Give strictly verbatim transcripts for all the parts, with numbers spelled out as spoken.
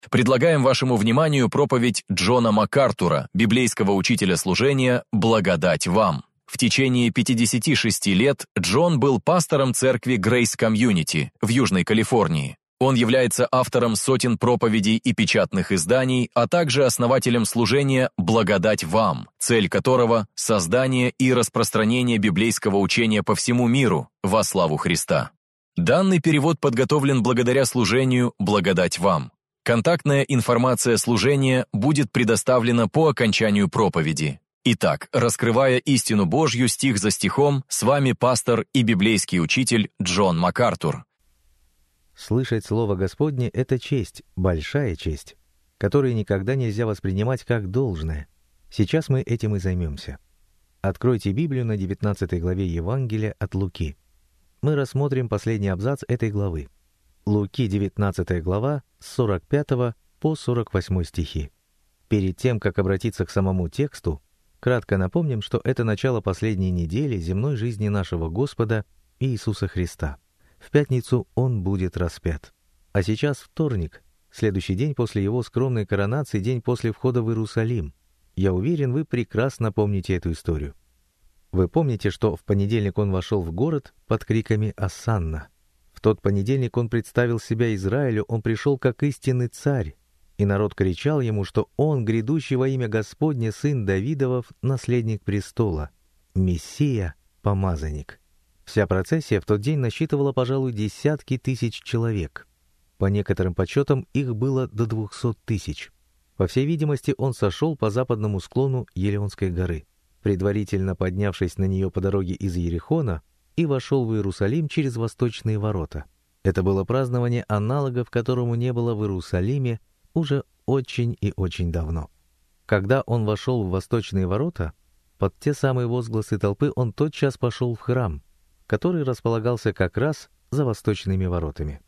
Предлагаем вашему вниманию проповедь Джона МакАртура, библейского учителя служения «Благодать вам». В течение пятидесяти шести лет Джон был пастором церкви Grace Community в Южной Калифорнии. Он является автором сотен проповедей и печатных изданий, а также основателем служения «Благодать вам», цель которого – создание и распространение библейского учения по всему миру во славу Христа. Данный перевод подготовлен благодаря служению «Благодать вам». Контактная информация служения будет предоставлена по окончанию проповеди. Итак, раскрывая истину Божью стих за стихом, с вами пастор и библейский учитель Джон МакАртур. Слышать Слово Господне — это честь, большая честь, которую никогда нельзя воспринимать как должное. Сейчас мы этим и займемся. Откройте Библию на девятнадцатой главе Евангелия от Луки. Мы рассмотрим последний абзац этой главы. Луки, девятнадцатая глава, с сорок пятого по сорок восьмой стихи. Перед тем, как обратиться к самому тексту, кратко напомним, что это начало последней недели земной жизни нашего Господа Иисуса Христа. В пятницу Он будет распят. А сейчас вторник, следующий день после Его скромной коронации, день после входа в Иерусалим. Я уверен, вы прекрасно помните эту историю. Вы помните, что в понедельник Он вошел в город под криками «Осанна». В тот понедельник Он представил себя Израилю, Он пришел как истинный царь, и народ кричал Ему, что Он, грядущий во имя Господне, сын Давидов, наследник престола, Мессия, помазанник. Вся процессия в тот день насчитывала, пожалуй, десятки тысяч человек. По некоторым подсчетам, их было до двухсот тысяч. По всей видимости, Он сошел по западному склону Елеонской горы, предварительно поднявшись на нее по дороге из Иерихона, и вошел в Иерусалим через восточные ворота. Это было празднование, аналогов которому не было в Иерусалиме уже очень и очень давно. Когда Он вошел в восточные ворота, под те самые возгласы толпы Он тотчас пошел в храм, который располагался как раз за восточными воротами.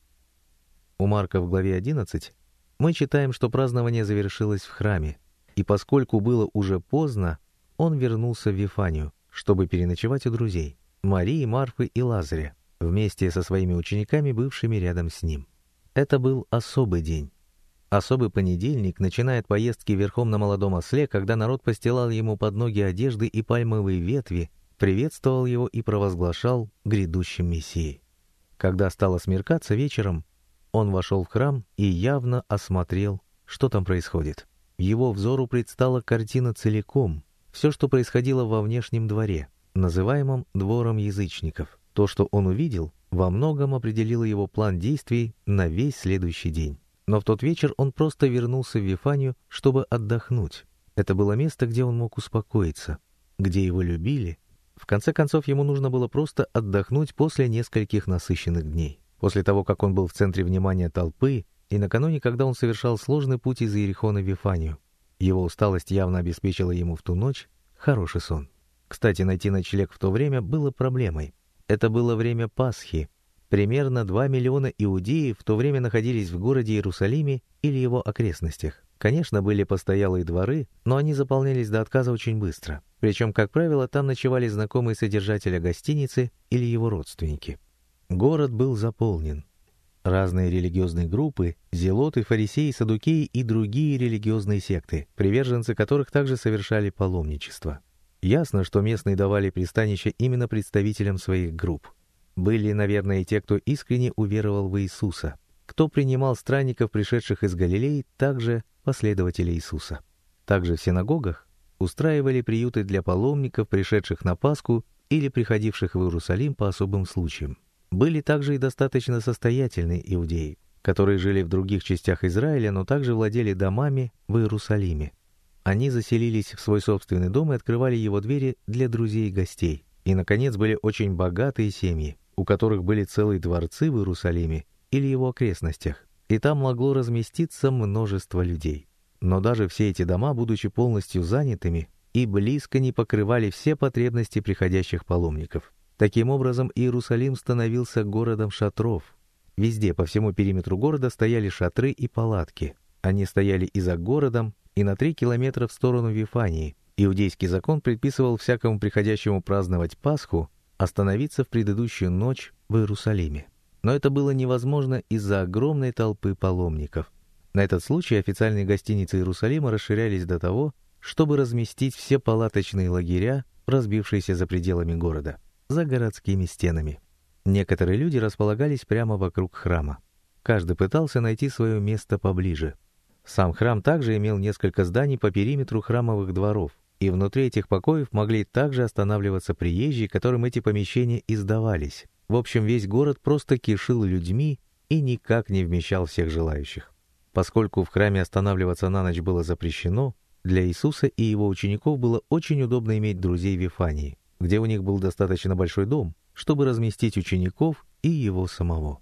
У Марка в главе одиннадцать мы читаем, что празднование завершилось в храме, и поскольку было уже поздно, Он вернулся в Вифанию, чтобы переночевать у друзей, Марии, Марфы и Лазаря, вместе со своими учениками, бывшими рядом с Ним. Это был особый день. Особый понедельник, начиная от поездки верхом на молодом осле, когда народ постилал Ему под ноги одежды и пальмовые ветви, приветствовал Его и провозглашал грядущим Мессией. Когда стало смеркаться вечером, Он вошел в храм и явно осмотрел, что там происходит. Его взору предстала картина целиком, все, что происходило во внешнем дворе, называемом двором язычников. То, что Он увидел, во многом определило Его план действий на весь следующий день. Но в тот вечер Он просто вернулся в Вифанию, чтобы отдохнуть. Это было место, где Он мог успокоиться, где Его любили. В конце концов, Ему нужно было просто отдохнуть после нескольких насыщенных дней. После того, как Он был в центре внимания толпы, и накануне, когда Он совершал сложный путь из Иерихона в Вифанию. Его усталость явно обеспечила Ему в ту ночь хороший сон. Кстати, найти ночлег в то время было проблемой. Это было время Пасхи. Примерно два миллиона иудеев в то время находились в городе Иерусалиме или его окрестностях. Конечно, были постоялые дворы, но они заполнялись до отказа очень быстро. Причем, как правило, там ночевали знакомые содержателя гостиницы или его родственники. Город был заполнен. Разные религиозные группы, зелоты, фарисеи, саддукеи и другие религиозные секты, приверженцы которых также совершали паломничество. Ясно, что местные давали пристанище именно представителям своих групп. Были, наверное, и те, кто искренне уверовал в Иисуса, кто принимал странников, пришедших из Галилеи, также последователи Иисуса. Также в синагогах устраивали приюты для паломников, пришедших на Пасху или приходивших в Иерусалим по особым случаям. Были также и достаточно состоятельные иудеи, которые жили в других частях Израиля, но также владели домами в Иерусалиме. Они заселились в свой собственный дом и открывали его двери для друзей и гостей. И, наконец, были очень богатые семьи, у которых были целые дворцы в Иерусалиме или его окрестностях, и там могло разместиться множество людей. Но даже все эти дома, будучи полностью занятыми, и близко не покрывали все потребности приходящих паломников. Таким образом, Иерусалим становился городом шатров. Везде, по всему периметру города, стояли шатры и палатки. Они стояли и за городом, и на три километра в сторону Вифании. Иудейский закон предписывал всякому приходящему праздновать Пасху остановиться в предыдущую ночь в Иерусалиме. Но это было невозможно из-за огромной толпы паломников. На этот случай официальные гостиницы Иерусалима расширялись до того, чтобы разместить все палаточные лагеря, разбившиеся за пределами города, за городскими стенами. Некоторые люди располагались прямо вокруг храма. Каждый пытался найти свое место поближе. Сам храм также имел несколько зданий по периметру храмовых дворов, и внутри этих покоев могли также останавливаться приезжие, которым эти помещения и сдавались. В общем, весь город просто кишил людьми и никак не вмещал всех желающих. Поскольку в храме останавливаться на ночь было запрещено, для Иисуса и его учеников было очень удобно иметь друзей в Вифании, где у них был достаточно большой дом, чтобы разместить учеников и его самого.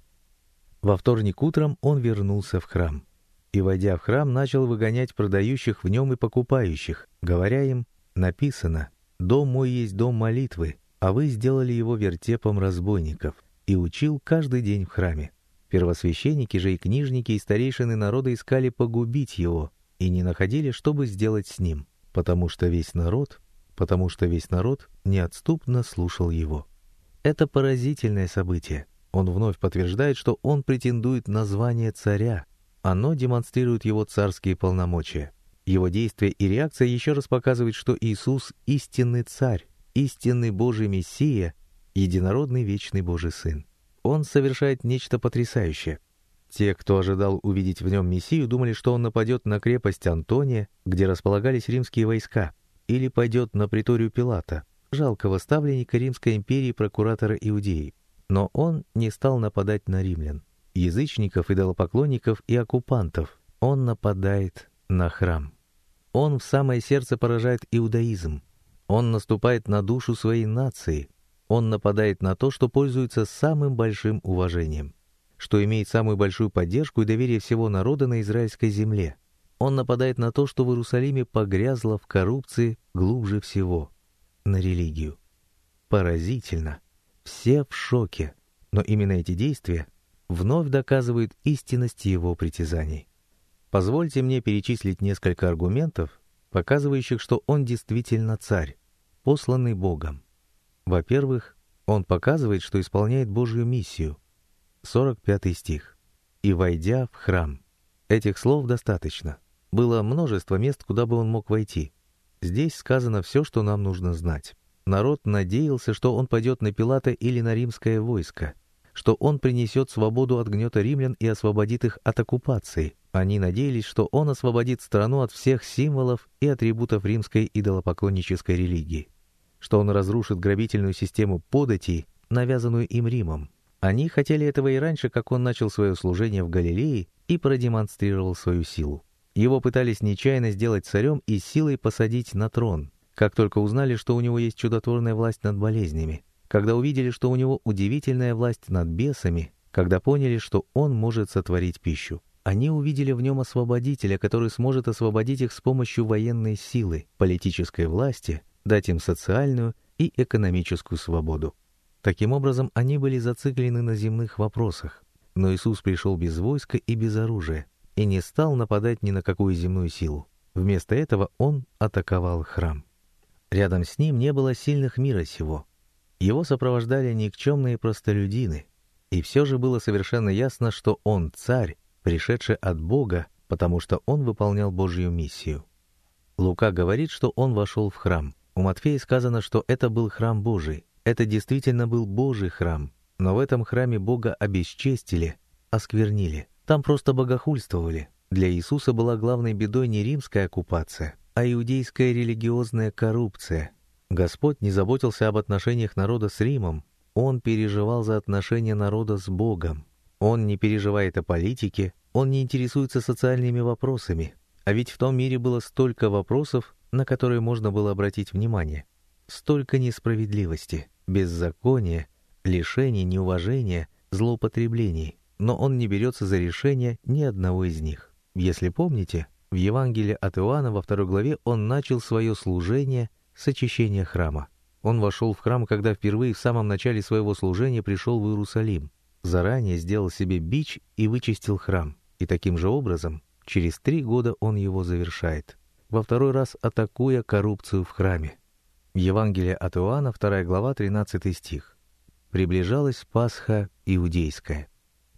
Во вторник утром он вернулся в храм. И, войдя в храм, начал выгонять продающих в нем и покупающих, говоря им: «Написано: дом мой есть дом молитвы, а вы сделали его вертепом разбойников», и учил каждый день в храме. Первосвященники же и книжники и старейшины народа искали погубить его и не находили, чтобы сделать с ним, потому что весь народ, потому что весь народ неотступно слушал его. Это поразительное событие. Он вновь подтверждает, что он претендует на звание царя. Оно демонстрирует его царские полномочия. Его действия и реакция еще раз показывают, что Иисус — истинный царь, истинный Божий Мессия, единородный вечный Божий Сын. Он совершает нечто потрясающее. Те, кто ожидал увидеть в нем Мессию, думали, что он нападет на крепость Антония, где располагались римские войска, или пойдет на приторию Пилата, жалкого ставленника Римской империи прокуратора Иудеи. Но он не стал нападать на римлян, язычников, идолопоклонников и оккупантов. Он нападает на храм. Он в самое сердце поражает иудаизм. Он наступает на душу своей нации. Он нападает на то, что пользуется самым большим уважением, что имеет самую большую поддержку и доверие всего народа на израильской земле. Он нападает на то, что в Иерусалиме погрязло в коррупции глубже всего, на религию. Поразительно. Все в шоке. Но именно эти действия вновь доказывают истинность его притязаний. Позвольте мне перечислить несколько аргументов, показывающих, что он действительно царь, посланный Богом. Во-первых, он показывает, что исполняет Божью миссию. сорок пятый стих. «И войдя в храм». Этих слов достаточно. Было множество мест, куда бы он мог войти. Здесь сказано все, что нам нужно знать. Народ надеялся, что он пойдет на Пилата или на римское войско, что он принесет свободу от гнета римлян и освободит их от оккупации. Они надеялись, что он освободит страну от всех символов и атрибутов римской идолопоклоннической религии, что он разрушит грабительную систему податей, навязанную им Римом. Они хотели этого и раньше, как он начал свое служение в Галилее и продемонстрировал свою силу. Его пытались нечаянно сделать царем и силой посадить на трон, как только узнали, что у него есть чудотворная власть над болезнями, когда увидели, что у него удивительная власть над бесами, когда поняли, что он может сотворить пищу. Они увидели в нем освободителя, который сможет освободить их с помощью военной силы, политической власти, дать им социальную и экономическую свободу. Таким образом, они были зациклены на земных вопросах. Но Иисус пришел без войска и без оружия, и не стал нападать ни на какую земную силу. Вместо этого он атаковал храм. Рядом с ним не было сильных мира сего. Его сопровождали никчемные простолюдины, и все же было совершенно ясно, что он царь, пришедший от Бога, потому что он выполнял Божью миссию. Лука говорит, что он вошел в храм. У Матфея сказано, что это был храм Божий. Это действительно был Божий храм, но в этом храме Бога обесчестили, осквернили. Там просто богохульствовали. Для Иисуса была главной бедой не римская оккупация, а иудейская религиозная коррупция. Господь не заботился об отношениях народа с Римом. Он переживал за отношения народа с Богом. Он не переживает о политике, он не интересуется социальными вопросами. А ведь в том мире было столько вопросов, на которые можно было обратить внимание. Столько несправедливости, беззакония, лишений, неуважения, злоупотреблений. Но он не берется за решение ни одного из них. Если помните, в Евангелии от Иоанна во второй главе он начал свое служение с очищения храма. Он вошел в храм, когда впервые в самом начале своего служения пришел в Иерусалим. Заранее сделал себе бич и вычистил храм. И таким же образом, через три года он его завершает, во второй раз атакуя коррупцию в храме. Евангелие от Иоанна, вторая глава, тринадцатый стих. «Приближалась Пасха иудейская».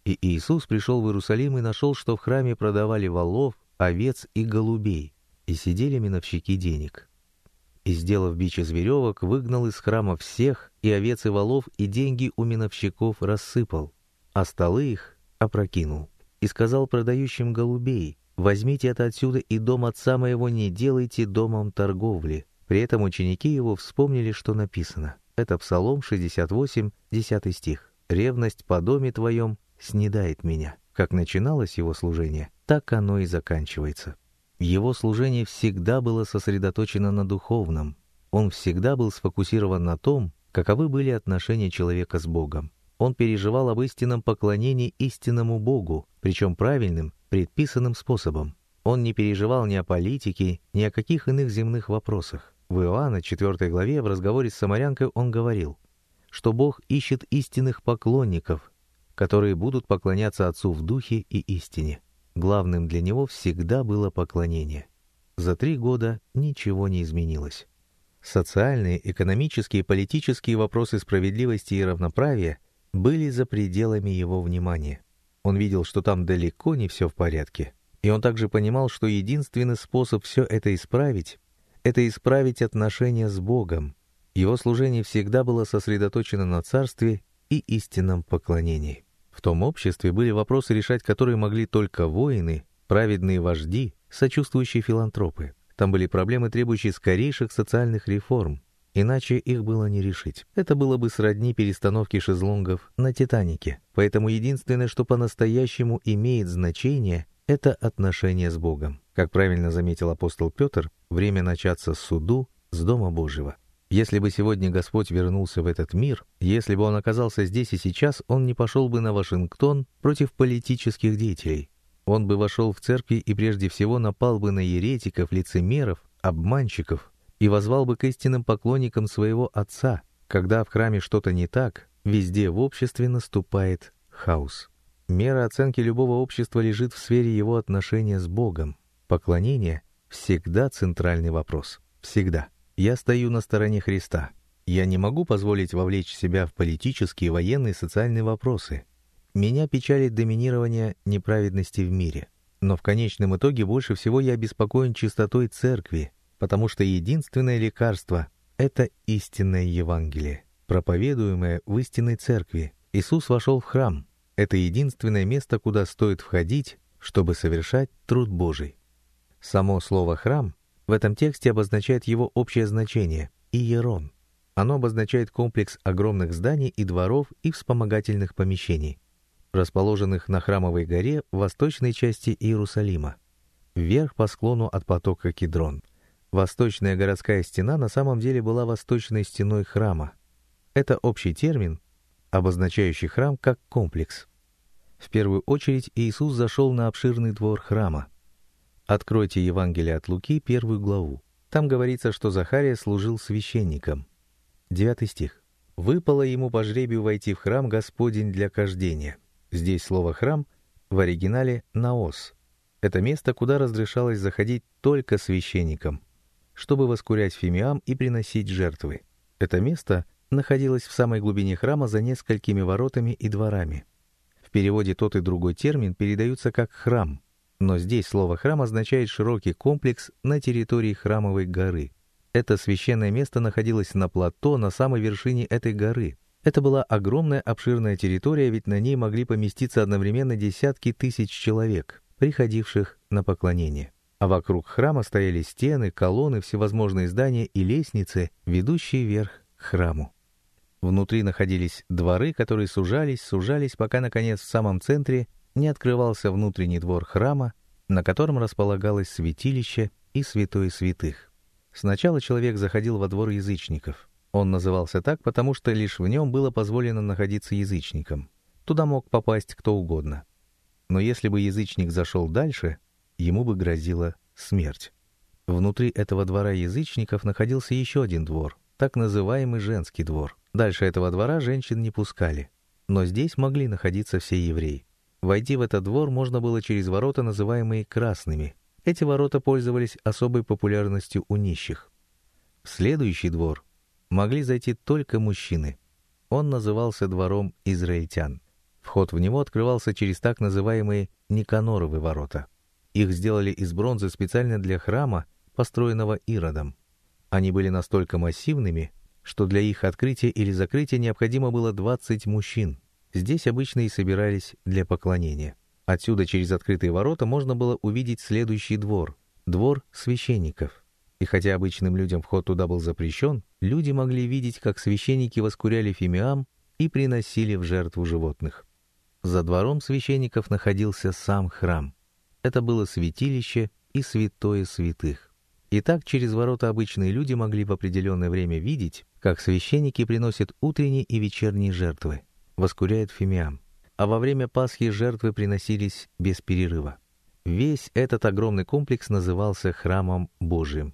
И Иисус пришел в Иерусалим и нашел, что в храме продавали волов, овец и голубей, и сидели миновщики денег. И, сделав бич из веревок, выгнал из храма всех, и овец и волов, и деньги у миновщиков рассыпал, а столы их опрокинул. И сказал продающим голубей: «Возьмите это отсюда, и дом отца моего не делайте домом торговли». При этом ученики его вспомнили, что написано. Это Псалом шестьдесят восемь, десятый стих. «Ревность по доме твоем снедает меня». Как начиналось его служение, так оно и заканчивается. Его служение всегда было сосредоточено на духовном. Он всегда был сфокусирован на том, каковы были отношения человека с Богом. Он переживал об истинном поклонении истинному Богу, причем правильным, предписанным способом. Он не переживал ни о политике, ни о каких иных земных вопросах. В Иоанна четвёртой главе в разговоре с самарянкой он говорил, что Бог ищет истинных поклонников, которые будут поклоняться Отцу в духе и истине. Главным для него всегда было поклонение. За три года ничего не изменилось. Социальные, экономические, политические вопросы справедливости и равноправия были за пределами его внимания. Он видел, что там далеко не все в порядке. И он также понимал, что единственный способ все это исправить — это исправить отношения с Богом. Его служение всегда было сосредоточено на царстве и истинном поклонении. В том обществе были вопросы, решать которые могли только воины, праведные вожди, сочувствующие филантропы. Там были проблемы, требующие скорейших социальных реформ, иначе их было не решить. Это было бы сродни перестановке шезлонгов на «Титанике». Поэтому единственное, что по-настоящему имеет значение, это отношение с Богом. Как правильно заметил апостол Петр, время начаться с суду с Дома Божьего. Если бы сегодня Господь вернулся в этот мир, если бы Он оказался здесь и сейчас, Он не пошел бы на Вашингтон против политических деятелей. Он бы вошел в церкви и прежде всего напал бы на еретиков, лицемеров, обманщиков и воззвал бы к истинным поклонникам своего Отца. Когда в храме что-то не так, везде в обществе наступает хаос. Мера оценки любого общества лежит в сфере его отношения с Богом. Поклонение всегда центральный вопрос. Всегда. Я стою на стороне Христа. Я не могу позволить вовлечь себя в политические, военные, социальные вопросы. Меня печалит доминирование неправедности в мире. Но в конечном итоге больше всего я обеспокоен чистотой церкви, потому что единственное лекарство — это истинное Евангелие, проповедуемое в истинной церкви. Иисус вошел в храм. Это единственное место, куда стоит входить, чтобы совершать труд Божий. Само слово «храм» в этом тексте обозначает его общее значение — иерон. Оно обозначает комплекс огромных зданий и дворов и вспомогательных помещений, расположенных на Храмовой горе в восточной части Иерусалима, вверх по склону от потока Кидрон. Восточная городская стена на самом деле была восточной стеной храма. Это общий термин, обозначающий храм как комплекс. В первую очередь Иисус зашел на обширный двор храма. Откройте Евангелие от Луки, первую главу. Там говорится, что Захария служил священником. Девятый стих. «Выпало ему по жребию войти в храм Господень для кождения». Здесь слово «храм» в оригинале «наос». Это место, куда разрешалось заходить только священникам, чтобы воскурять фимиам и приносить жертвы. Это место находилось в самой глубине храма за несколькими воротами и дворами. В переводе тот и другой термин передаются как «храм», но здесь слово «храм» означает широкий комплекс на территории Храмовой горы. Это священное место находилось на плато на самой вершине этой горы. Это была огромная обширная территория, ведь на ней могли поместиться одновременно десятки тысяч человек, приходивших на поклонение. А вокруг храма стояли стены, колонны, всевозможные здания и лестницы, ведущие вверх к храму. Внутри находились дворы, которые сужались, сужались, пока, наконец, в самом центре не открывался внутренний двор храма, на котором располагалось святилище и святое святых. Сначала человек заходил во двор язычников. Он назывался так, потому что лишь в нем было позволено находиться язычникам. Туда мог попасть кто угодно. Но если бы язычник зашел дальше, ему бы грозила смерть. Внутри этого двора язычников находился еще один двор, так называемый женский двор. Дальше этого двора женщин не пускали. Но здесь могли находиться все евреи. Войти в этот двор можно было через ворота, называемые красными. Эти ворота пользовались особой популярностью у нищих. В следующий двор могли зайти только мужчины. Он назывался двором израильтян. Вход в него открывался через так называемые Никаноровы ворота. Их сделали из бронзы специально для храма, построенного Иродом. Они были настолько массивными, что для их открытия или закрытия необходимо было двадцать мужчин. Здесь обычно и собирались для поклонения. Отсюда через открытые ворота можно было увидеть следующий двор — двор священников. И хотя обычным людям вход туда был запрещен, люди могли видеть, как священники воскуряли фимиам и приносили в жертву животных. За двором священников находился сам храм. Это было святилище и святое святых. И так через ворота обычные люди могли в определенное время видеть, как священники приносят утренние и вечерние жертвы, воскуряют фимиам, а во время Пасхи жертвы приносились без перерыва. Весь этот огромный комплекс назывался Храмом Божиим.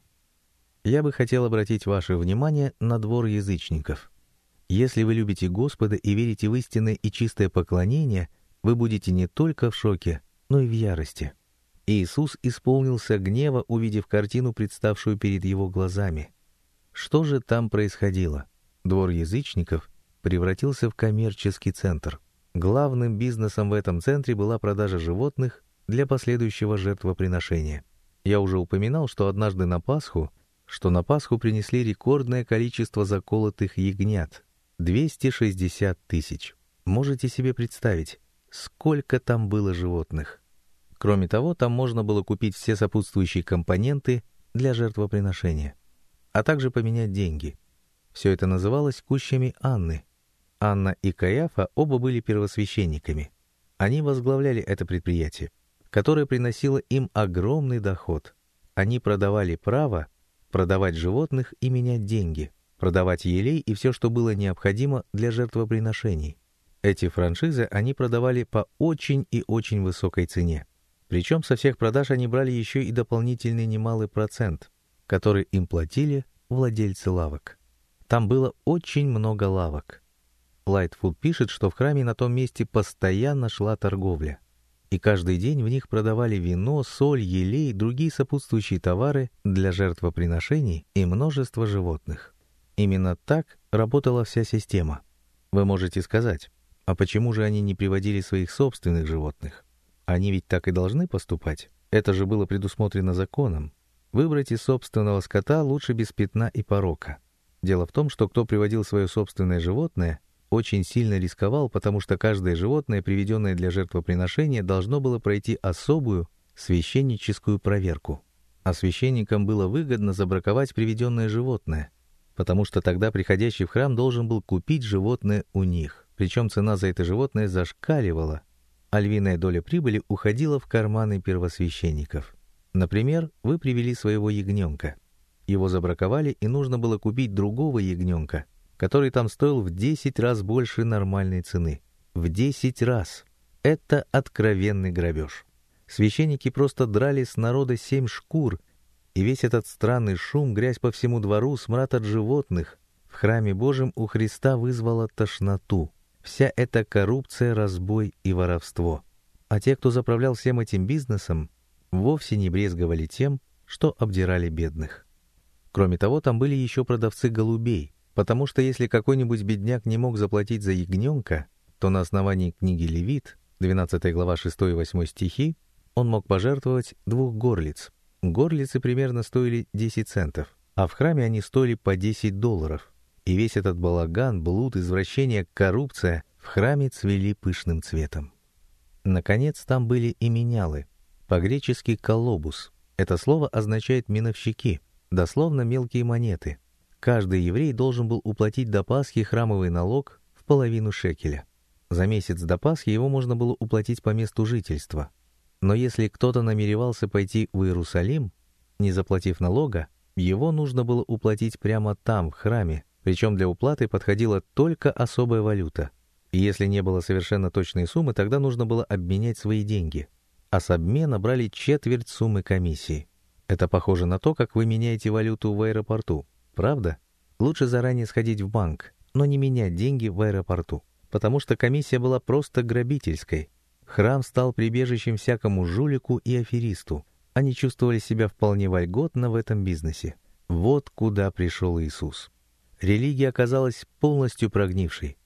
Я бы хотел обратить ваше внимание на двор язычников. Если вы любите Господа и верите в истинное и чистое поклонение, вы будете не только в шоке, но и в ярости. Иисус исполнился гнева, увидев картину, представшую перед его глазами. Что же там происходило? Двор язычников превратился в коммерческий центр. Главным бизнесом в этом центре была продажа животных для последующего жертвоприношения. Я уже упоминал, что однажды на Пасху, что на Пасху принесли рекордное количество заколотых ягнят — двести шестьдесят тысяч. Можете себе представить, сколько там было животных? Кроме того, там можно было купить все сопутствующие компоненты для жертвоприношения, а также поменять деньги. Все это называлось кущами Анны. Анна и Каиафа оба были первосвященниками. Они возглавляли это предприятие, которое приносило им огромный доход. Они продавали право продавать животных и менять деньги, продавать елей и все, что было необходимо для жертвоприношений. Эти франшизы они продавали по очень и очень высокой цене. Причем со всех продаж они брали еще и дополнительный немалый процент, который им платили владельцы лавок. Там было очень много лавок. Лайтфуд пишет, что в храме на том месте постоянно шла торговля. И каждый день в них продавали вино, соль, елей, другие сопутствующие товары для жертвоприношений и множество животных. Именно так работала вся система. Вы можете сказать, а почему же они не приводили своих собственных животных? Они ведь так и должны поступать. Это же было предусмотрено законом. Выбрать из собственного скота лучше без пятна и порока. Дело в том, что кто приводил свое собственное животное, очень сильно рисковал, потому что каждое животное, приведенное для жертвоприношения, должно было пройти особую священническую проверку. А священникам было выгодно забраковать приведенное животное, потому что тогда приходящий в храм должен был купить животное у них. Причем цена за это животное зашкаливала, а львиная доля прибыли уходила в карманы первосвященников. Например, вы привели своего ягненка. Его забраковали, и нужно было купить другого ягненка, который там стоил в десять раз больше нормальной цены. В десять раз! Это откровенный грабеж. Священники просто драли с народа семь шкур, и весь этот странный шум, грязь по всему двору, смрад от животных в храме Божьем у Христа вызвала тошноту. Вся эта коррупция, разбой и воровство. А те, кто заправлял всем этим бизнесом, вовсе не брезговали тем, что обдирали бедных. Кроме того, там были еще продавцы голубей, потому что если какой-нибудь бедняк не мог заплатить за ягненка, то на основании книги Левит, двенадцатая глава шестой и восьмой стихи, он мог пожертвовать двух горлиц. Горлицы примерно стоили десять центов, а в храме они стоили по десять долларов. И весь этот балаган, блуд, извращение, коррупция в храме цвели пышным цветом. Наконец, там были и менялы, по-гречески «колобус». Это слово означает «миновщики», дословно «мелкие монеты». Каждый еврей должен был уплатить до Пасхи храмовый налог в половину шекеля. За месяц до Пасхи его можно было уплатить по месту жительства. Но если кто-то намеревался пойти в Иерусалим, не заплатив налога, его нужно было уплатить прямо там, в храме, причем для уплаты подходила только особая валюта. И если не было совершенно точной суммы, тогда нужно было обменять свои деньги. А с обмена брали четверть суммы комиссии. Это похоже на то, как вы меняете валюту в аэропорту. Правда? Лучше заранее сходить в банк, но не менять деньги в аэропорту, потому что комиссия была просто грабительской. Храм стал прибежищем всякому жулику и аферисту. Они чувствовали себя вполне вольготно в этом бизнесе. Вот куда пришел Иисус. Религия оказалась полностью прогнившей.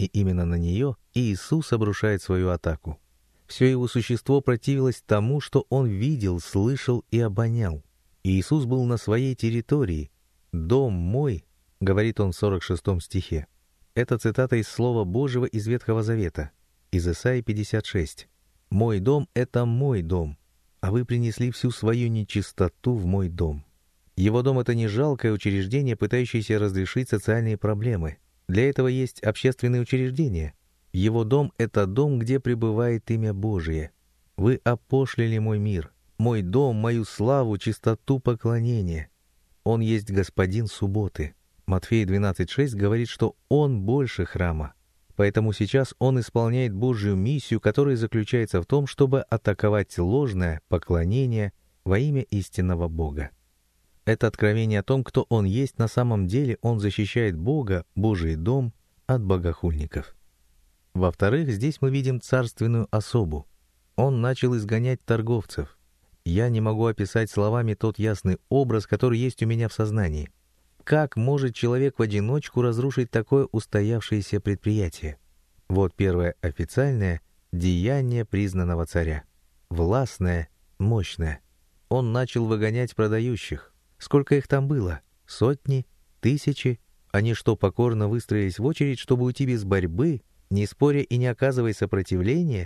и именно на нее Иисус обрушает свою атаку. Все его существо противилось тому, что он видел, слышал и обонял. Иисус был на своей территории. «Дом мой», — говорит он в сорок шестом стихе. Это цитата из Слова Божьего из Ветхого Завета, из Исаии пятьдесят шесть. «Мой дом — это мой дом, а вы принесли всю свою нечистоту в мой дом». Его дом — это не жалкое учреждение, пытающееся разрешить социальные проблемы. Для этого есть общественные учреждения. Его дом — это дом, где пребывает имя Божие. Вы опошлили мой мир, мой дом, мою славу, чистоту поклонения. Он есть господин субботы. Матфея двенадцать шесть говорит, что Он больше храма. Поэтому сейчас Он исполняет Божью миссию, которая заключается в том, чтобы атаковать ложное поклонение во имя истинного Бога. Это откровение о том, кто Он есть на самом деле. Он защищает Бога, Божий дом, от богохульников. Во-вторых, здесь мы видим царственную особу. Он начал изгонять торговцев. Я не могу описать словами тот ясный образ, который есть у меня в сознании. Как может человек в одиночку разрушить такое устоявшееся предприятие? Вот первое официальное деяние признанного царя. Властное, мощное. Он начал выгонять продающих. Сколько их там было? Сотни? Тысячи? Они что, покорно выстроились в очередь, чтобы уйти без борьбы, не споря и не оказывая сопротивления?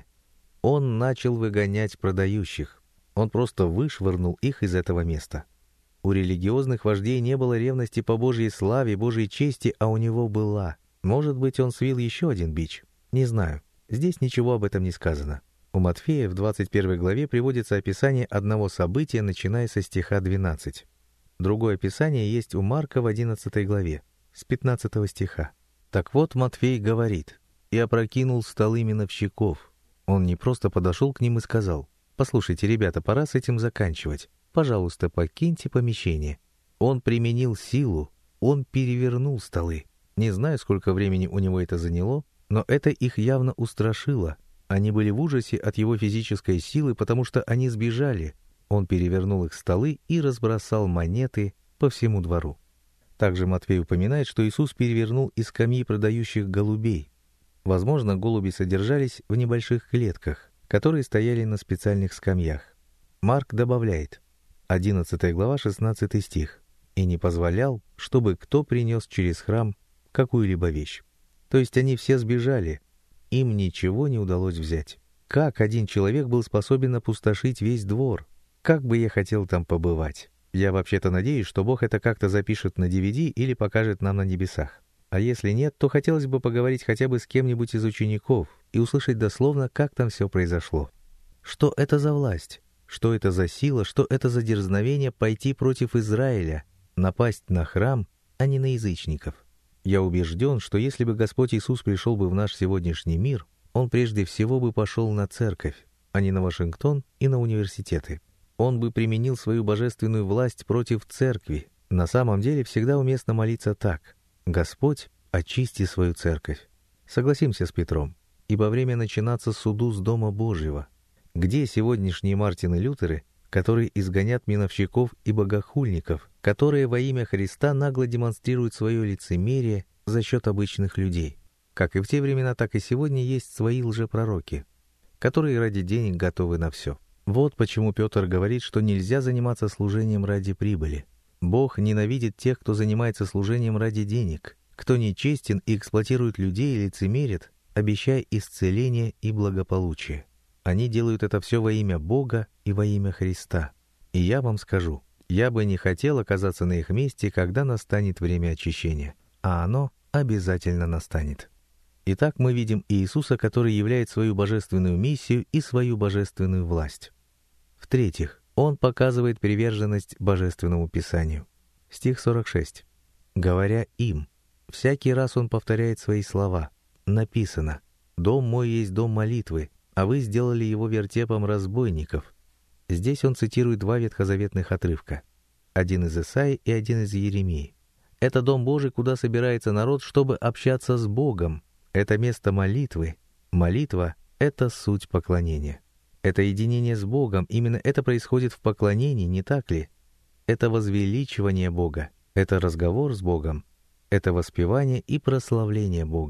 Он начал выгонять продающих. Он просто вышвырнул их из этого места. У религиозных вождей не было ревности по Божьей славе, Божьей чести, а у него была. Может быть, он свил еще один бич? Не знаю. Здесь ничего об этом не сказано. У Матфея в двадцать первой главе приводится описание одного события, начиная со стиха двенадцать. Другое описание есть у Марка в одиннадцатой главе, с пятнадцатого стиха. Так вот, Матфей говорит: «И опрокинул столы миновщиков». Он не просто подошел к ним и сказал: «Послушайте, ребята, пора с этим заканчивать. Пожалуйста, покиньте помещение». Он применил силу, он перевернул столы. Не знаю, сколько времени у него это заняло, но это их явно устрашило. Они были в ужасе от его физической силы, потому что они сбежали. Он перевернул их столы и разбросал монеты по всему двору. Также Матфей упоминает, что Иисус перевернул и скамьи продающих голубей. Возможно, голуби содержались в небольших клетках, которые стояли на специальных скамьях. Марк добавляет, одиннадцатая глава, шестнадцатый стих, «И не позволял, чтобы кто принес через храм какую-либо вещь». То есть они все сбежали, им ничего не удалось взять. Как один человек был способен опустошить весь двор? Как бы я хотел там побывать. Я вообще-то надеюсь, что Бог это как-то запишет на ди ви ди или покажет нам на небесах. А если нет, то хотелось бы поговорить хотя бы с кем-нибудь из учеников и услышать дословно, как там все произошло. Что это за власть? Что это за сила? Что это за дерзновение пойти против Израиля, напасть на храм, а не на язычников? Я убежден, что если бы Господь Иисус пришел бы в наш сегодняшний мир, Он прежде всего бы пошел на церковь, а не на Вашингтон и на университеты. Он бы применил свою божественную власть против церкви. На самом деле всегда уместно молиться так: «Господь, очисти свою церковь». Согласимся с Петром, ибо время начинаться суду с Дома Божьего. Где сегодняшние Мартины Лютеры, которые изгонят миновщиков и богохульников, которые во имя Христа нагло демонстрируют свое лицемерие за счет обычных людей? Как и в те времена, так и сегодня есть свои лжепророки, которые ради денег готовы на все. Вот почему Петр говорит, что нельзя заниматься служением ради прибыли. Бог ненавидит тех, кто занимается служением ради денег, кто нечестен и эксплуатирует людей и лицемерит, обещая исцеление и благополучие. Они делают это все во имя Бога и во имя Христа. И я вам скажу, я бы не хотел оказаться на их месте, когда настанет время очищения. А оно обязательно настанет. Итак, мы видим Иисуса, который являет свою божественную миссию и свою божественную власть. В-третьих, Он показывает приверженность Божественному Писанию. Стих сорок шесть. «Говоря им», всякий раз Он повторяет свои слова. Написано: «Дом мой есть дом молитвы, а вы сделали его вертепом разбойников». Здесь он цитирует два ветхозаветных отрывка. Один из Исаии и один из Иеремии. Это дом Божий, куда собирается народ, чтобы общаться с Богом. Это место молитвы. Молитва — это суть поклонения. Это единение с Богом, именно это происходит в поклонении, не так ли? Это возвеличивание Бога, это разговор с Богом, это воспевание и прославление Бога.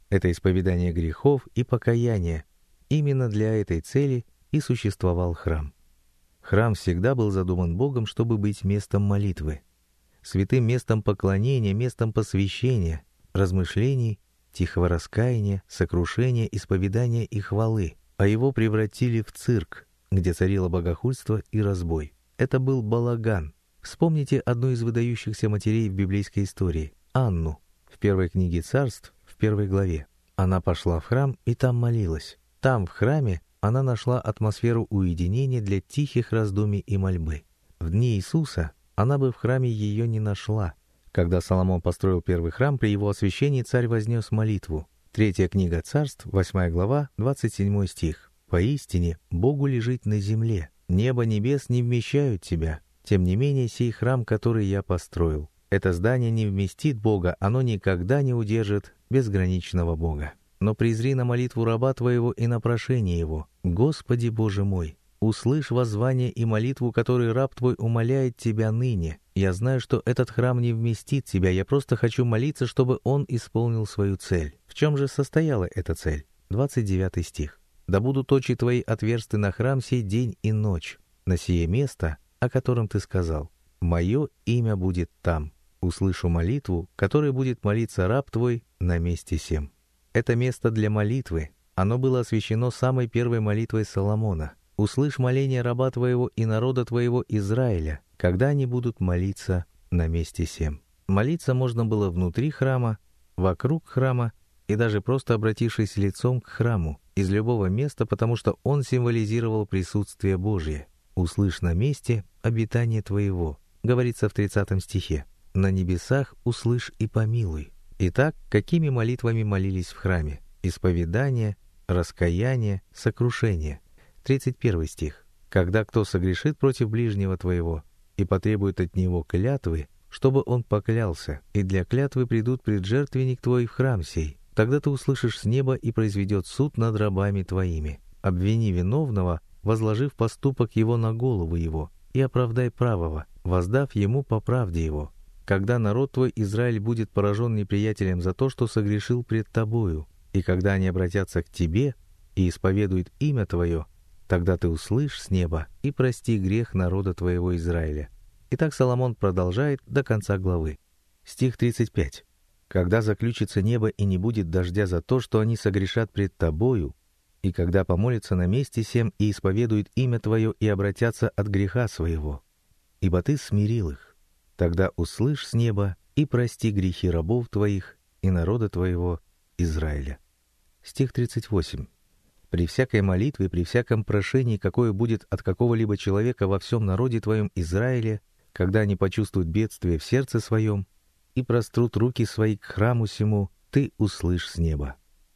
Это исповедание грехов и покаяние. Именно для этой цели и существовал храм. Храм всегда был задуман Богом, чтобы быть местом молитвы, святым местом поклонения, местом посвящения, размышлений, тихого раскаяния, сокрушения, исповедания и хвалы, а его превратили в цирк, где царило богохульство и разбой. Это был балаган. Вспомните одну из выдающихся матерей в библейской истории — Анну. В первой книге Царств, в первой главе. Она пошла в храм и там молилась. Там, в храме, она нашла атмосферу уединения для тихих раздумий и мольбы. В дни Иисуса она бы в храме ее не нашла. Когда Соломон построил первый храм, при его освящении царь вознес молитву. Третья книга Царств, восьмая глава, двадцать седьмой стих. «Поистине, Богу лежить на земле, небо небес не вмещают тебя. Тем не менее, сей храм, который я построил. Это здание не вместит Бога, оно никогда не удержит безграничного Бога. Но презри на молитву раба твоего и на прошение его. Господи Боже мой, услышь воззвание и молитву, которой раб твой умоляет тебя ныне. Я знаю, что этот храм не вместит тебя, я просто хочу молиться, чтобы он исполнил свою цель». В чем же состояла эта цель? двадцать девятый стих. «Да будут очи твои отверсты на храм сей день и ночь, на сие место, о котором ты сказал. Мое имя будет там. Услышу молитву, которой будет молиться раб твой на месте сем». Это место для молитвы. Оно было освящено самой первой молитвой Соломона. «Услышь моление раба твоего и народа твоего Израиля, когда они будут молиться на месте сем». Молиться можно было внутри храма, вокруг храма и даже просто обратившись лицом к храму, из любого места, потому что он символизировал присутствие Божие. «Услышь на месте обитание твоего», говорится в тридцатом стихе. «На небесах услышь и помилуй». Итак, какими молитвами молились в храме? Исповедание, раскаяние, сокрушение. тридцать первый стих. «Когда кто согрешит против ближнего твоего и потребует от него клятвы, чтобы он поклялся, и для клятвы придут пред жертвенник твой в храм сей, тогда ты услышишь с неба и произведет суд над рабами твоими. Обвини виновного, возложив поступок его на голову его, и оправдай правого, воздав ему по правде его. Когда народ твой Израиль будет поражен неприятелем за то, что согрешил пред тобою, и когда они обратятся к тебе и исповедуют имя твое, тогда ты услышь с неба и прости грех народа твоего Израиля». Итак, Соломон продолжает до конца главы. Стих тридцать пять. «Когда заключится небо и не будет дождя за то, что они согрешат пред тобою, и когда помолятся на месте сем и исповедуют имя твое и обратятся от греха своего, ибо ты смирил их, тогда услышь с неба и прости грехи рабов твоих и народа твоего Израиля». Стих тридцать восемь. «При всякой молитве, при всяком прошении, какое будет от какого-либо человека во всем народе твоем Израиле, когда они почувствуют бедствие в сердце своем и прострут руки свои к храму сему, ты услышь с неба».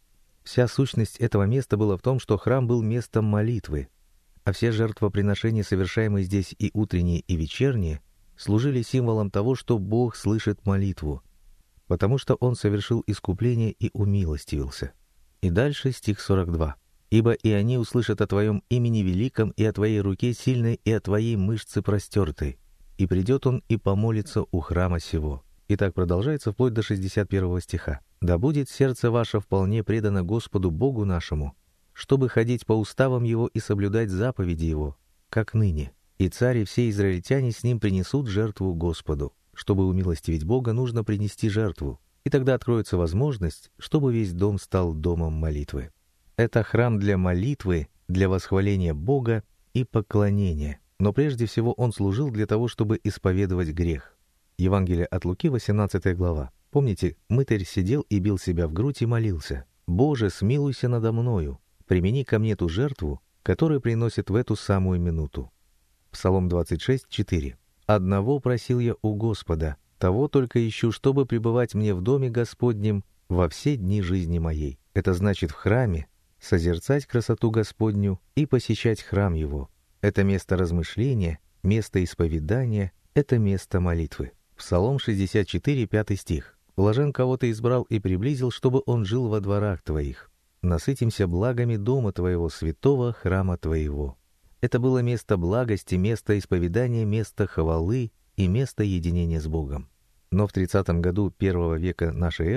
Вся сущность этого места была в том, что храм был местом молитвы, а все жертвоприношения, совершаемые здесь и утренние, и вечерние, служили символом того, что Бог слышит молитву, потому что Он совершил искупление и умилостивился. И дальше стих сорок два. «Ибо и они услышат о Твоем имени великом, и о Твоей руке сильной, и о Твоей мышце простертой. И придет он и помолится у храма сего». И так продолжается вплоть до шестьдесят первого стиха. «Да будет сердце ваше вполне предано Господу Богу нашему, чтобы ходить по уставам Его и соблюдать заповеди Его, как ныне. И царь и все израильтяне с ним принесут жертву Господу». Чтобы умилостивить Бога, нужно принести жертву, и тогда откроется возможность, чтобы весь дом стал домом молитвы. Это храм для молитвы, для восхваления Бога и поклонения, но прежде всего он служил для того, чтобы исповедовать грех. Евангелие от Луки, восемнадцатая глава. Помните, мытарь сидел и бил себя в грудь и молился: «Боже, смилуйся надо мною, примени ко мне ту жертву, которую приносят в эту самую минуту». Псалом двадцать шесть, четыре. «Одного просил я у Господа, того только ищу, чтобы пребывать мне в доме Господнем во все дни жизни моей». Это значит в храме созерцать красоту Господню и посещать храм Его. Это место размышления, место исповедания, это место молитвы. Псалом шестьдесят четыре, пятый стих. «Блажен, кого ты избрал и приблизил, чтобы он жил во дворах твоих. Насытимся благами дома твоего, святого храма твоего». Это было место благости, место исповедания, место хвалы и место единения с Богом. Но в тридцатом году первого века нашей эры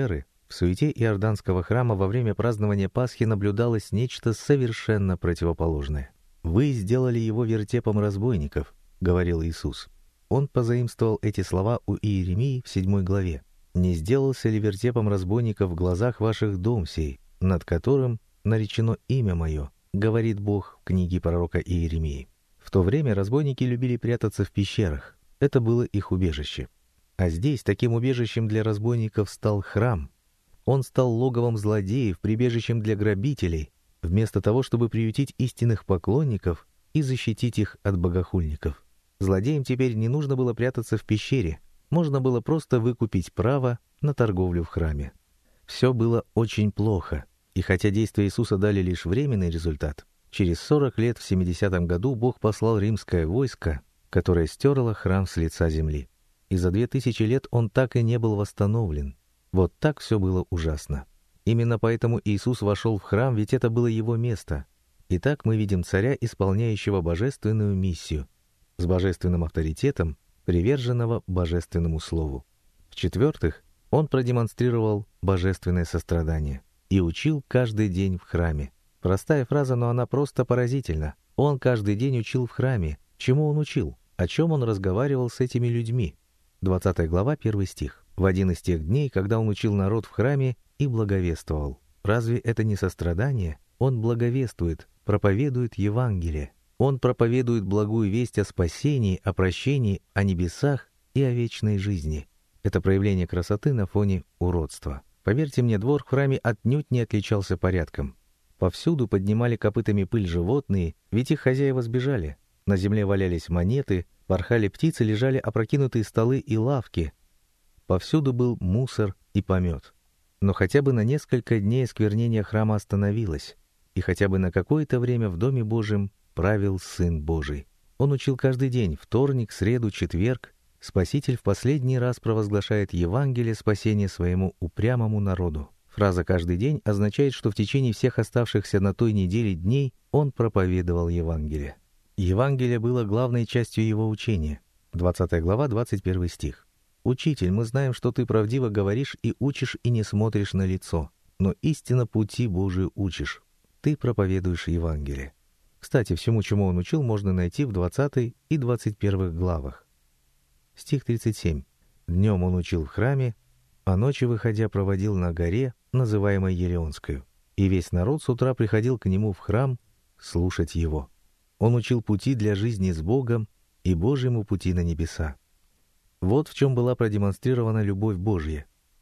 В суете Иорданского храма во время празднования Пасхи наблюдалось нечто совершенно противоположное. «Вы сделали его вертепом разбойников», — говорил Иисус. Он позаимствовал эти слова у Иеремии в седьмой главе. «Не сделался ли вертепом разбойников в глазах ваших дом сей, над которым наречено имя мое», — говорит Бог в книге пророка Иеремии. В то время разбойники любили прятаться в пещерах. Это было их убежище. А здесь таким убежищем для разбойников стал храм. Он стал логовом злодеев, прибежищем для грабителей, вместо того, чтобы приютить истинных поклонников и защитить их от богохульников. Злодеям теперь не нужно было прятаться в пещере, можно было просто выкупить право на торговлю в храме. Все было очень плохо, и хотя действия Иисуса дали лишь временный результат, через сорок лет в семидесятом году Бог послал римское войско, которое стерло храм с лица земли. И за две тысячи лет он так и не был восстановлен. Вот так все было ужасно. Именно поэтому Иисус вошел в храм, ведь это было его место. Итак, мы видим царя, исполняющего божественную миссию, с божественным авторитетом, приверженного божественному слову. В-четвертых, он продемонстрировал божественное сострадание и учил каждый день в храме. Простая фраза, но она просто поразительна. Он каждый день учил в храме. Чему он учил? О чем он разговаривал с этими людьми? двадцатая глава, первый стих. В один из тех дней, когда он учил народ в храме и благовествовал. Разве это не сострадание? Он благовествует, проповедует Евангелие. Он проповедует благую весть о спасении, о прощении, о небесах и о вечной жизни. Это проявление красоты на фоне уродства. Поверьте мне, двор в храме отнюдь не отличался порядком. Повсюду поднимали копытами пыль животные, ведь их хозяева сбежали. На земле валялись монеты, порхали птицы, лежали опрокинутые столы и лавки. Повсюду был мусор и помет. Но хотя бы на несколько дней осквернение храма остановилось, и хотя бы на какое-то время в Доме Божьем правил Сын Божий. Он учил каждый день, вторник, среду, четверг. Спаситель в последний раз провозглашает Евангелие спасения своему упрямому народу. Фраза «каждый день» означает, что в течение всех оставшихся на той неделе дней он проповедовал Евангелие. Евангелие было главной частью его учения. двадцатая глава, двадцать первый стих. «Учитель, мы знаем, что ты правдиво говоришь и учишь, и не смотришь на лицо, но истинно пути Божию учишь. Ты проповедуешь Евангелие». Кстати, всему, чему он учил, можно найти в двадцатой и двадцать первых главах. Стих тридцать семь. «Днем он учил в храме, а ночью, выходя, проводил на горе, называемой Елеонскою, и весь народ с утра приходил к нему в храм слушать его. Он учил пути для жизни с Богом и Божьему пути на небеса». Вот в чем была продемонстрирована любовь Божья.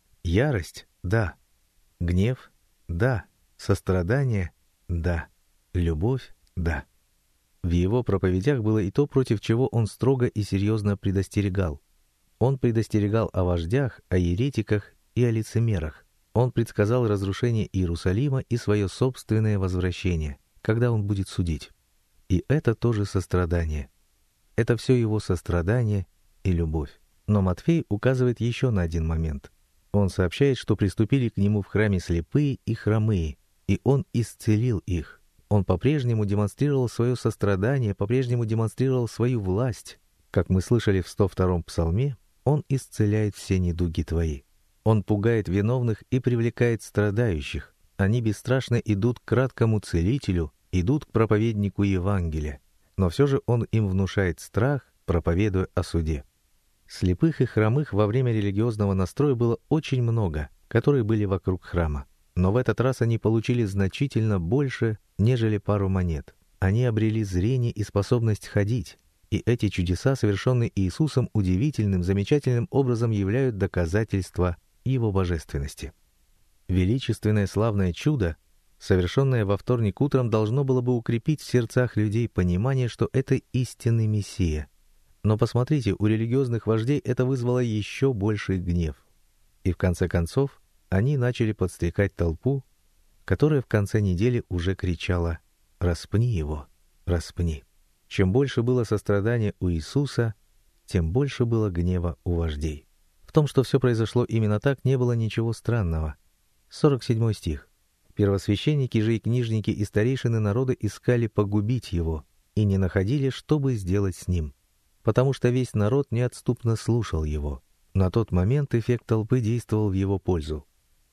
Ярость — да. Гнев — да. Сострадание — да. Любовь — да. В его проповедях было и то, против чего он строго и серьезно предостерегал. Он предостерегал о вождях, о еретиках и о лицемерах. Он предсказал разрушение Иерусалима и свое собственное возвращение, когда он будет судить. И это тоже сострадание. Это все его сострадание и любовь. Но Матфей указывает еще на один момент. Он сообщает, что приступили к нему в храме слепые и хромые, и он исцелил их. Он по-прежнему демонстрировал свое сострадание, по-прежнему демонстрировал свою власть. Как мы слышали в сто втором псалме, он исцеляет все недуги твои. Он пугает виновных и привлекает страдающих. Они бесстрашно идут к краткому целителю, идут к проповеднику Евангелия. Но все же он им внушает страх, проповедуя о суде. Слепых и хромых во время религиозного настроя было очень много, которые были вокруг храма. Но в этот раз они получили значительно больше, нежели пару монет. Они обрели зрение и способность ходить. И эти чудеса, совершенные Иисусом, удивительным, замечательным образом являют доказательства Его божественности. Величественное славное чудо, совершенное во вторник утром, должно было бы укрепить в сердцах людей понимание, что это истинный Мессия. Но посмотрите, у религиозных вождей это вызвало еще больший гнев. И в конце концов, они начали подстрекать толпу, которая в конце недели уже кричала «Распни его! Распни!». Чем больше было сострадания у Иисуса, тем больше было гнева у вождей. В том, что все произошло именно так, не было ничего странного. сорок седьмой стих. «Первосвященники же и книжники и старейшины народа искали погубить его и не находили, чтобы сделать с ним, потому что весь народ неотступно слушал его». На тот момент эффект толпы действовал в его пользу.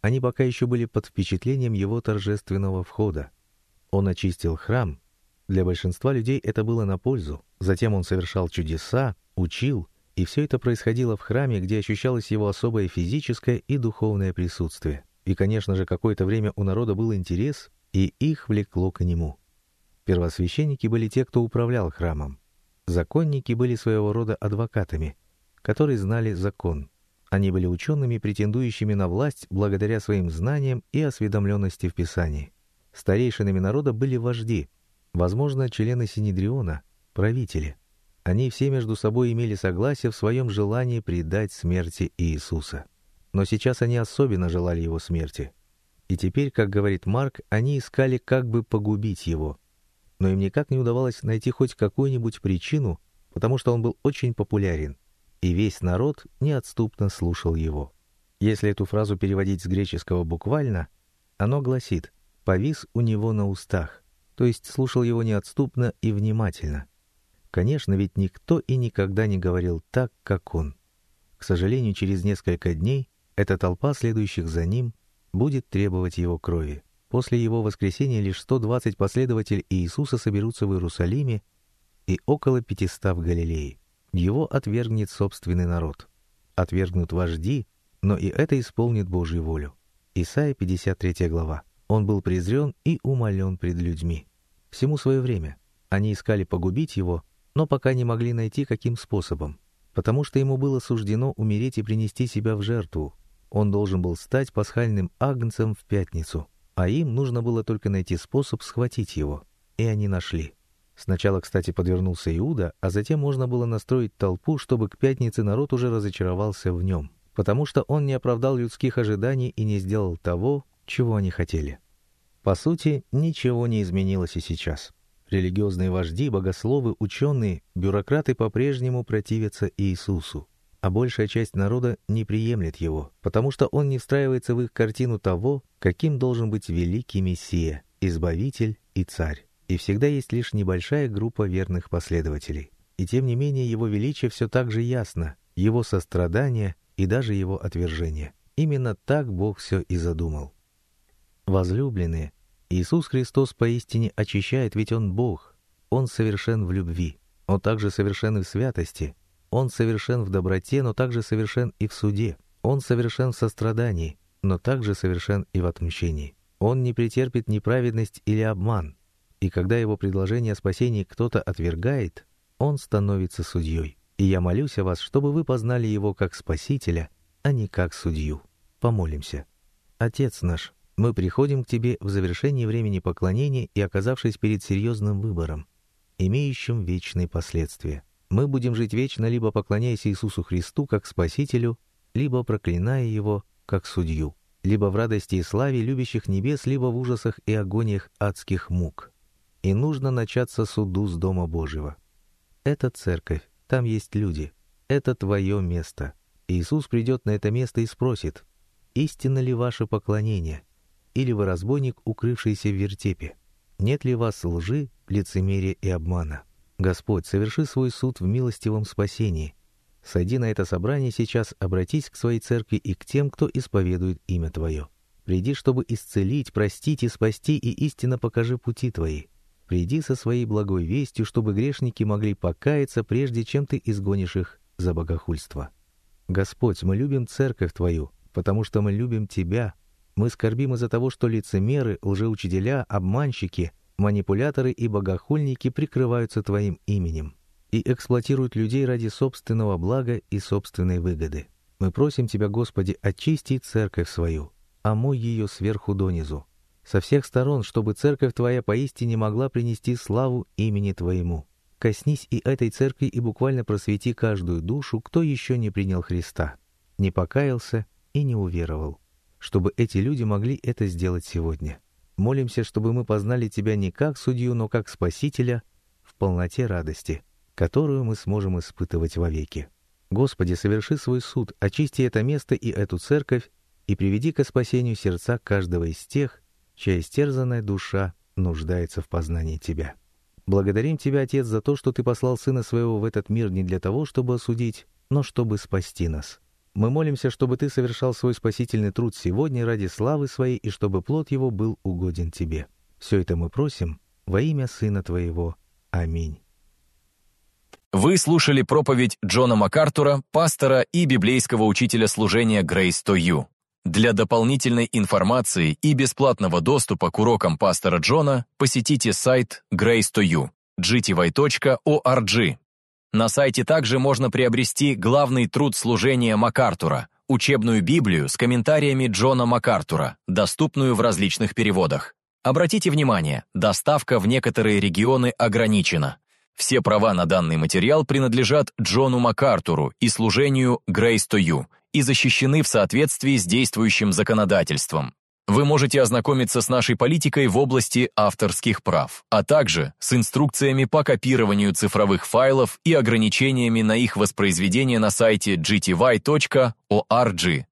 Они пока еще были под впечатлением его торжественного входа. Он очистил храм. Для большинства людей это было на пользу. Затем он совершал чудеса, учил, и все это происходило в храме, где ощущалось его особое физическое и духовное присутствие. И, конечно же, какое-то время у народа был интерес, и их влекло к нему. Первосвященники были те, кто управлял храмом. Законники были своего рода адвокатами, которые знали закон. Они были учеными, претендующими на власть благодаря своим знаниям и осведомленности в Писании. Старейшинами народа были вожди, возможно, члены Синедриона, правители. Они все между собой имели согласие в своем желании предать смерти Иисуса. Но сейчас они особенно желали его смерти. И теперь, как говорит Марк, они искали, как бы погубить его. Но им никак не удавалось найти хоть какую-нибудь причину, потому что он был очень популярен, и весь народ неотступно слушал его. Если эту фразу переводить с греческого буквально, оно гласит «повис у него на устах», то есть слушал его неотступно и внимательно. Конечно, ведь никто и никогда не говорил так, как он. К сожалению, через несколько дней эта толпа, следующих за ним, будет требовать его крови. После его воскресения лишь сто двадцать последователей Иисуса соберутся в Иерусалиме и около пятисот в Галилее. Его отвергнет собственный народ. Отвергнут вожди, но и это исполнит Божью волю. Исайя пятьдесят третья глава. Он был презрен и умолен пред людьми. Всему свое время. Они искали погубить его, но пока не могли найти, каким способом. Потому что ему было суждено умереть и принести себя в жертву. Он должен был стать пасхальным агнцем в пятницу. А им нужно было только найти способ схватить его. И они нашли. Сначала, кстати, подвернулся Иуда, а затем можно было настроить толпу, чтобы к пятнице народ уже разочаровался в нем, потому что он не оправдал людских ожиданий и не сделал того, чего они хотели. По сути, ничего не изменилось и сейчас. Религиозные вожди, богословы, ученые, бюрократы по-прежнему противятся Иисусу, а большая часть народа не приемлет его, потому что он не встраивается в их картину того, каким должен быть великий Мессия, Избавитель и Царь. И всегда есть лишь небольшая группа верных последователей. И тем не менее его величие все так же ясно, его сострадание и даже его отвержение. Именно так Бог все и задумал. Возлюбленные, Иисус Христос поистине очищает, ведь Он Бог. Он совершен в любви. Он также совершен и в святости. Он совершен в доброте, но также совершен и в суде. Он совершен в сострадании, но также совершен и в отмщении. Он не претерпит неправедность или обман. И когда его предложение о спасении кто-то отвергает, он становится судьей. И я молюсь о вас, чтобы вы познали его как Спасителя, а не как судью. Помолимся. Отец наш, мы приходим к Тебе в завершении времени поклонения и оказавшись перед серьезным выбором, имеющим вечные последствия. Мы будем жить вечно, либо поклоняясь Иисусу Христу как Спасителю, либо проклиная Его как судью, либо в радости и славе любящих небес, либо в ужасах и агониях адских мук. И нужно начаться суду с Дома Божьего. Это церковь, там есть люди, это Твое место. Иисус придет на это место и спросит: истинно ли ваше поклонение, или вы разбойник, укрывшийся в вертепе? Нет ли в вас лжи, лицемерия и обмана? Господь, соверши свой суд в милостивом спасении. Сойди на это собрание сейчас, обратись к своей церкви и к тем, кто исповедует имя Твое. Приди, чтобы исцелить, простить и спасти, и истинно покажи пути Твои. Приди со своей благой вестью, чтобы грешники могли покаяться, прежде чем Ты изгонишь их за богохульство. Господь, мы любим церковь Твою, потому что мы любим Тебя. Мы скорбим из-за того, что лицемеры, лжеучителя, обманщики, манипуляторы и богохульники прикрываются Твоим именем и эксплуатируют людей ради собственного блага и собственной выгоды. Мы просим Тебя, Господи, очисти церковь свою, омой ее сверху донизу, со всех сторон, чтобы церковь Твоя поистине могла принести славу имени Твоему. Коснись и этой церкви и буквально просвети каждую душу, кто еще не принял Христа, не покаялся и не уверовал, чтобы эти люди могли это сделать сегодня. Молимся, чтобы мы познали Тебя не как судью, но как Спасителя в полноте радости, которую мы сможем испытывать вовеки. Господи, соверши свой суд, очисти это место и эту церковь, и приведи ко спасению сердца каждого из тех, чья истерзанная душа нуждается в познании Тебя. Благодарим Тебя, Отец, за то, что Ты послал Сына Своего в этот мир не для того, чтобы осудить, но чтобы спасти нас. Мы молимся, чтобы Ты совершал свой спасительный труд сегодня ради славы Своей и чтобы плод его был угоден Тебе. Все это мы просим во имя Сына Твоего. Аминь. Вы слушали проповедь Джона МакАртура, пастора и библейского учителя служения Grace to You. Для дополнительной информации и бесплатного доступа к урокам пастора Джона посетите сайт Grace to You, джи ти вай точка орг. На сайте также можно приобрести главный труд служения МакАртура, учебную Библию с комментариями Джона МакАртура, доступную в различных переводах. Обратите внимание, доставка в некоторые регионы ограничена. Все права на данный материал принадлежат Джону МакАртуру и служению Grace to You и защищены в соответствии с действующим законодательством. Вы можете ознакомиться с нашей политикой в области авторских прав, а также с инструкциями по копированию цифровых файлов и ограничениями на их воспроизведение на сайте джи ти вай точка орг.